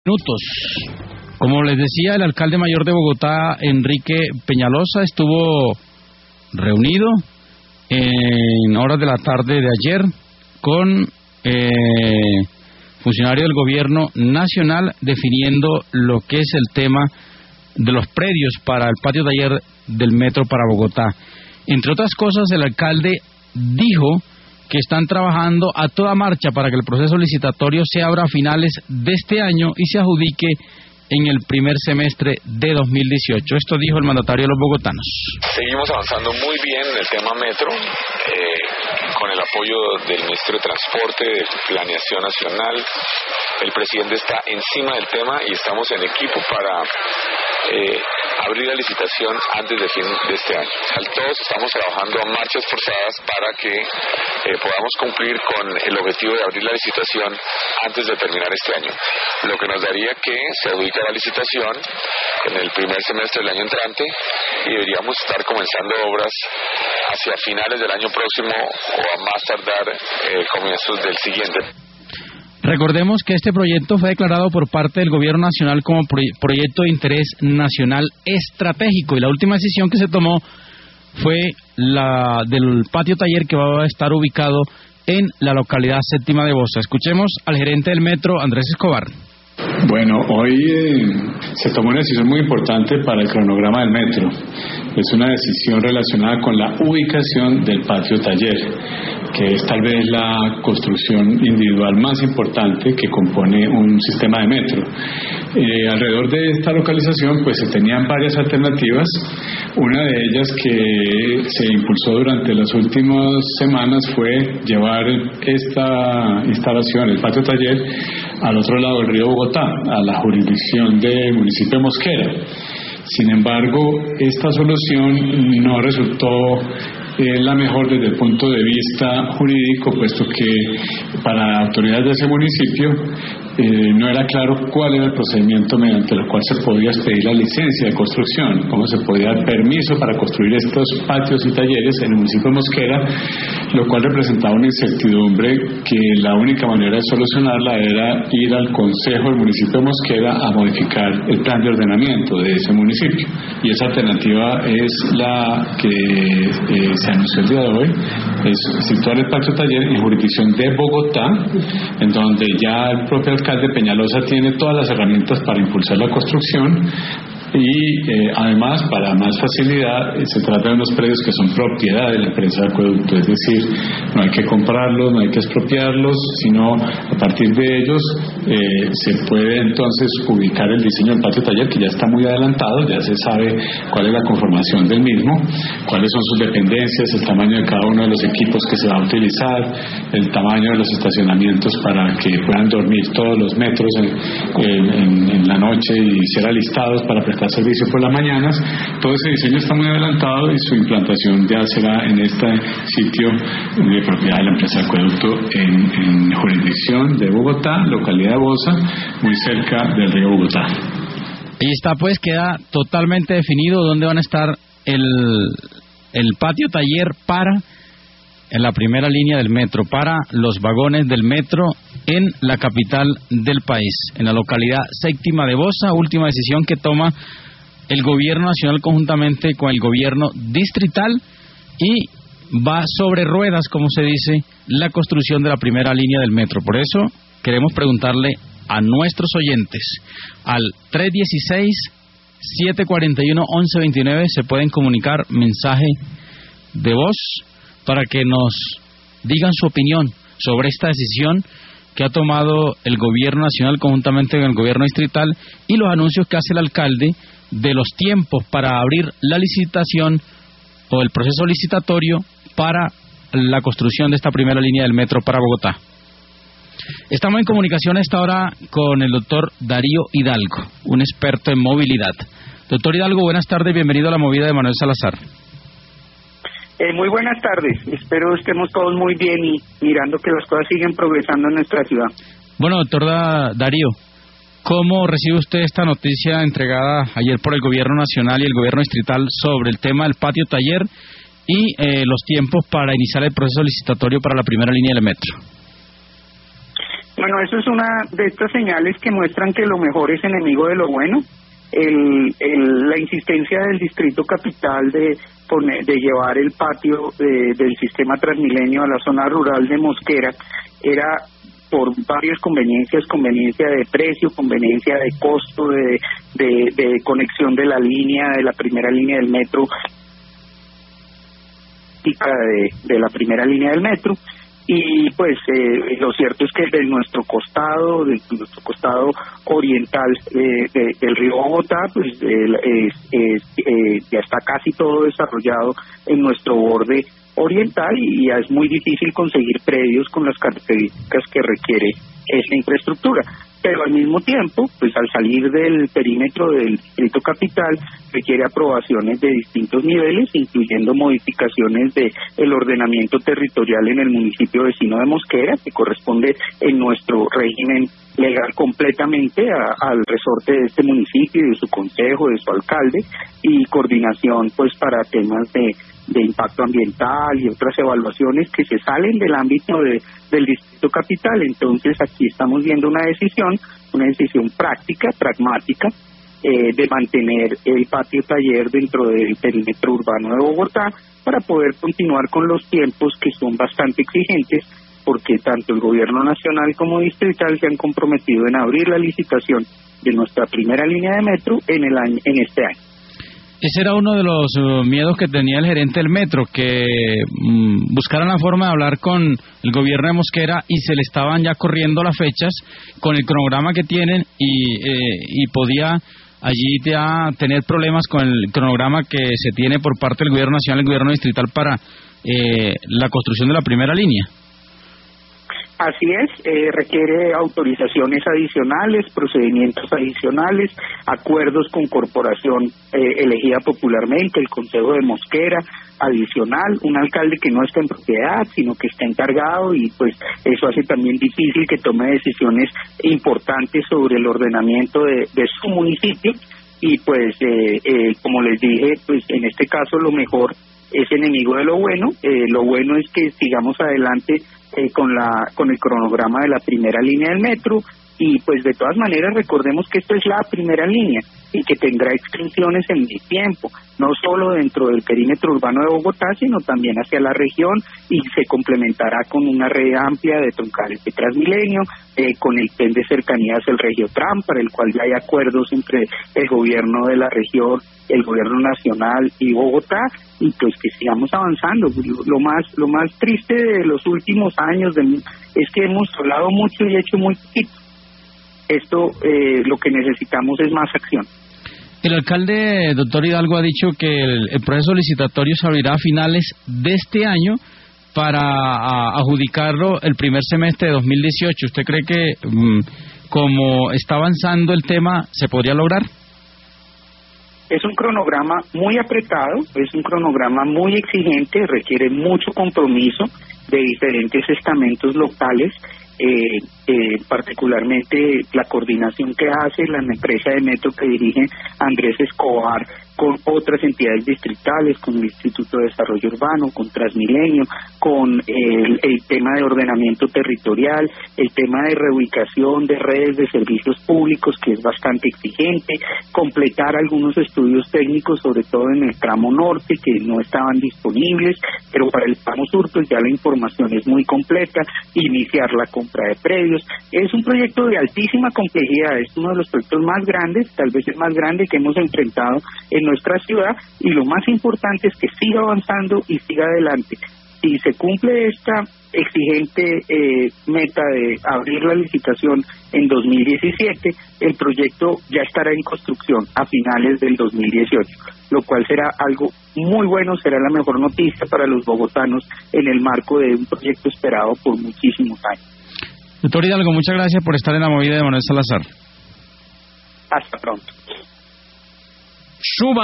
Minutos. Como les decía, el alcalde mayor de Bogotá, Enrique Peñalosa, estuvo reunido en horas de la tarde de ayer con funcionarios del gobierno nacional definiendo lo que es el tema de los predios para el patio taller del metro para Bogotá. Entre otras cosas, el alcalde dijo que están trabajando a toda marcha para que el proceso licitatorio se abra a finales de este año y se adjudique en el primer semestre de 2018. Esto dijo el mandatario de los bogotanos. Seguimos avanzando muy bien en el tema metro, con el apoyo del Ministerio de Transporte, de Planeación Nacional. El presidente está encima del tema y estamos en equipo para abrir la licitación antes de fin de este año. Todos estamos trabajando a marchas forzadas para que podamos cumplir con el objetivo de abrir la licitación antes de terminar este año, lo que nos daría que se adjudique la licitación en el primer semestre del año entrante y deberíamos estar comenzando obras hacia finales del año próximo o a más tardar comienzos del siguiente. Recordemos que este proyecto fue declarado por parte del Gobierno Nacional como proyecto de interés nacional estratégico y la última decisión que se tomó fue la del patio taller que va a estar ubicado en la localidad séptima de Bosa. Escuchemos al gerente del metro, Andrés Escobar. Bueno, hoy se tomó una decisión muy importante para el cronograma del metro. Es una decisión relacionada con la ubicación del patio taller, que es tal vez la construcción individual más importante que compone un sistema de metro. Alrededor de esta localización pues se tenían varias alternativas. Una de ellas que se impulsó durante las últimas semanas fue llevar esta instalación, el patio taller, al otro lado del río Bogotá, a la jurisdicción del municipio de Mosquera. Sin embargo, esta solución no resultó la mejor desde el punto de vista jurídico, puesto que para autoridades de ese municipio no era claro cuál era el procedimiento mediante el cual se podía expedir la licencia de construcción, cómo se podía dar permiso para construir estos patios y talleres en el municipio de Mosquera, lo cual representaba una incertidumbre que la única manera de solucionarla era ir al Consejo del municipio de Mosquera a modificar el plan de ordenamiento de ese municipio. Y esa alternativa es la que se anunció el día de hoy, es situar el patio taller en jurisdicción de Bogotá, en donde ya el propio alcalde Peñalosa tiene todas las herramientas para impulsar la construcción y además, para más facilidad, se trata de unos predios que son propiedad de la empresa de acueducto, es decir, no hay que comprarlos, no hay que expropiarlos, sino a partir de ellos se puede entonces ubicar el diseño del patio taller, que ya está muy adelantado, ya se sabe cuál es la conformación del mismo, cuáles son sus dependencias, el tamaño de cada uno de los equipos que se va a utilizar, el tamaño de los estacionamientos para que puedan dormir todos los metros en la noche y ser alistados para prestar servicio por las mañanas. Todo ese diseño está muy adelantado y su implantación ya será en este sitio de propiedad de la empresa de acueducto en jurisdicción de Bogotá, localidad de Bosa, muy cerca del río Bogotá. Y está, pues, queda totalmente definido dónde van a estar el patio taller para en la primera línea del metro, para los vagones del metro en la capital del país, en la localidad séptima de Bosa. Última decisión que toma el gobierno nacional conjuntamente con el gobierno distrital y va sobre ruedas, como se dice, la construcción de la primera línea del metro. Por eso queremos preguntarle a nuestros oyentes al 316-741-1129, se pueden comunicar mensaje de voz para que nos digan su opinión sobre esta decisión que ha tomado el gobierno nacional conjuntamente con el gobierno distrital y los anuncios que hace el alcalde de los tiempos para abrir la licitación o el proceso licitatorio para la construcción de esta primera línea del metro para Bogotá. Estamos en comunicación a esta hora con el doctor Darío Hidalgo, un experto en movilidad. Doctor Hidalgo, buenas tardes, bienvenido a la movida de Manuel Salazar. Muy buenas tardes, espero estemos todos muy bien y mirando que las cosas siguen progresando en nuestra ciudad. Bueno, doctor Darío, ¿cómo recibe usted esta noticia entregada ayer por el gobierno nacional y el gobierno distrital sobre el tema del patio taller y los tiempos para iniciar el proceso licitatorio para la primera línea del metro? Bueno, eso es una de estas señales que muestran que lo mejor es enemigo de lo bueno. La insistencia del Distrito Capital de llevar el patio del sistema Transmilenio a la zona rural de Mosquera era por varias conveniencias, conveniencia de precio, conveniencia de costo, de conexión de la primera línea del metro, de la primera línea del metro. Y pues lo cierto es que de nuestro costado oriental del río Bogotá, pues ya está casi todo desarrollado en nuestro borde oriental y ya es muy difícil conseguir predios con las características que requiere esta infraestructura. Pero al mismo tiempo, pues al salir del perímetro del Distrito Capital, requiere aprobaciones de distintos niveles, incluyendo modificaciones del ordenamiento territorial en el municipio vecino de Mosquera, que corresponde en nuestro régimen legal completamente al resorte de este municipio y de su consejo, de su alcalde, y coordinación pues para temas de impacto ambiental y otras evaluaciones que se salen del ámbito del Distrito Capital. Entonces aquí estamos viendo una decisión práctica, pragmática, de mantener el patio taller dentro del perímetro urbano de Bogotá para poder continuar con los tiempos que son bastante exigentes, porque tanto el gobierno nacional como distrital se han comprometido en abrir la licitación de nuestra primera línea de metro en este año. Ese era uno de los miedos que tenía el gerente del metro, que buscaran la forma de hablar con el gobierno de Mosquera y se le estaban ya corriendo las fechas con el cronograma que tienen y podía allí ya tener problemas con el cronograma que se tiene por parte del gobierno nacional y el gobierno distrital para la construcción de la primera línea. Así es, requiere autorizaciones adicionales, procedimientos adicionales, acuerdos con corporación elegida popularmente, el Consejo de Mosquera, adicional, un alcalde que no está en propiedad, sino que está encargado, y pues eso hace también difícil que tome decisiones importantes sobre el ordenamiento de su municipio. Y pues, como les dije, pues en este caso lo mejor es enemigo de lo bueno. Lo bueno es que sigamos adelante con el cronograma de la primera línea del metro, y pues de todas maneras recordemos que esto es la primera línea y que tendrá extensiones en el tiempo, no solo dentro del perímetro urbano de Bogotá, sino también hacia la región, y se complementará con una red amplia de troncales de Transmilenio, con el tren de cercanías el Regiotram, para el cual ya hay acuerdos entre el gobierno de la región, el gobierno nacional y Bogotá, y pues que sigamos avanzando. Lo más triste de los últimos años es que hemos hablado mucho y hecho muy poquito. Esto, lo que necesitamos es más acción. El alcalde, doctor Hidalgo, ha dicho que el proceso licitatorio se abrirá a finales de este año para adjudicarlo el primer semestre de 2018. ¿Usted cree que, como está avanzando el tema, se podría lograr? Es un cronograma muy apretado, es un cronograma muy exigente, requiere mucho compromiso de diferentes estamentos locales, particularmente la coordinación que hace la empresa de metro que dirige Andrés Escobar con otras entidades distritales, con el Instituto de Desarrollo Urbano, con Transmilenio, con el tema de ordenamiento territorial, el tema de reubicación de redes de servicios públicos, que es bastante exigente, completar algunos estudios técnicos, sobre todo en el tramo norte, que no estaban disponibles, pero para el tramo sur pues ya la información es muy completa, iniciar la compra de predios. Es un proyecto de altísima complejidad, es uno de los proyectos más grandes, tal vez el más grande que hemos enfrentado en nuestra ciudad, y lo más importante es que siga avanzando y siga adelante. Si se cumple esta exigente meta de abrir la licitación en 2017, el proyecto ya estará en construcción a finales del 2018, lo cual será algo muy bueno, será la mejor noticia para los bogotanos en el marco de un proyecto esperado por muchísimos años. Doctor Hidalgo, muchas gracias por estar en la movida de Manuel Salazar. Hasta pronto. Suba.